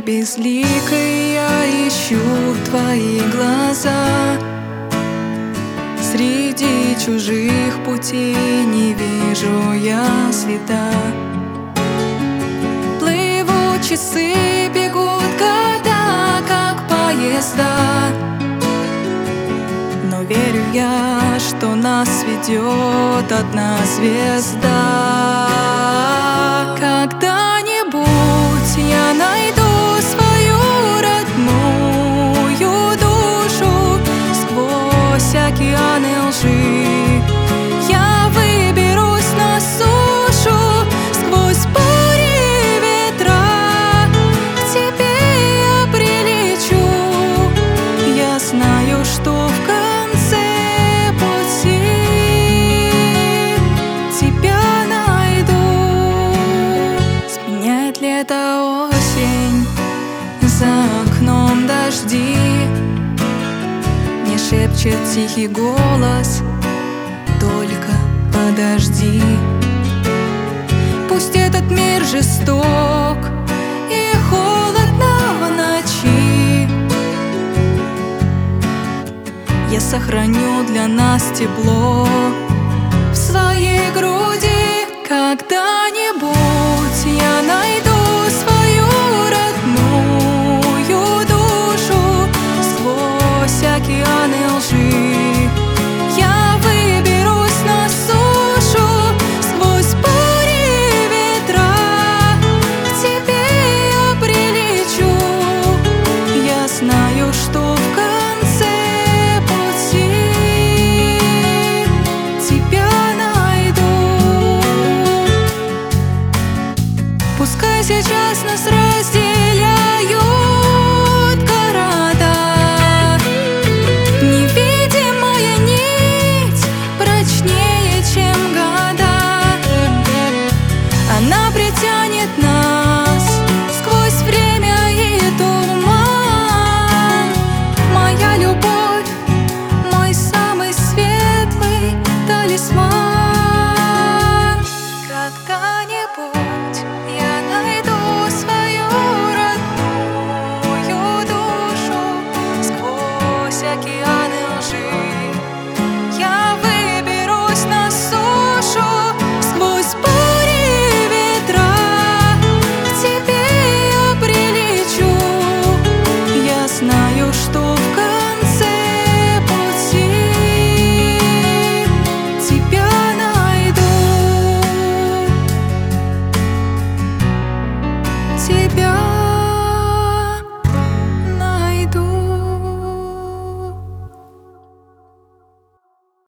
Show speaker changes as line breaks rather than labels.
безликой я ищу твои глаза. Среди чужих путей не вижу я следа. Плывут часы, бегут года, как поезда. Но верю я, что нас ведет одна звезда. Когда-нибудь я найду свою родную душу сквозь океаны лжи. Я выберусь на сушу сквозь бури ветра. К тебе я прилечу. Я знаю, что в конце пути тебя найду. Сменяет лето осень, за окном дожди. Мне шепчет тихий голос: только подожди. Пусть этот мир жесток и холодно в ночи, я сохраню для нас тепло в своей груди. Когда-нибудь я найду свою родную душу сквозь океаны лжи. Я выберусь на сушу сквозь бури ветра. К тебе я прилечу. Я знаю, что в конце пути тебя найду. Пускай сейчас нас разделяют города, невидимая нить прочнее, чем года. Она притянет нас сквозь время и туман. Моя любовь, мой самый светлый талисман. Когда-нибудь я найду свою родную душу сквозь океаны лжи. Я выберусь на сушу сквозь бури ветра. К тебе я прилечу. Я знаю, что в конце пути тебя найду. Тебя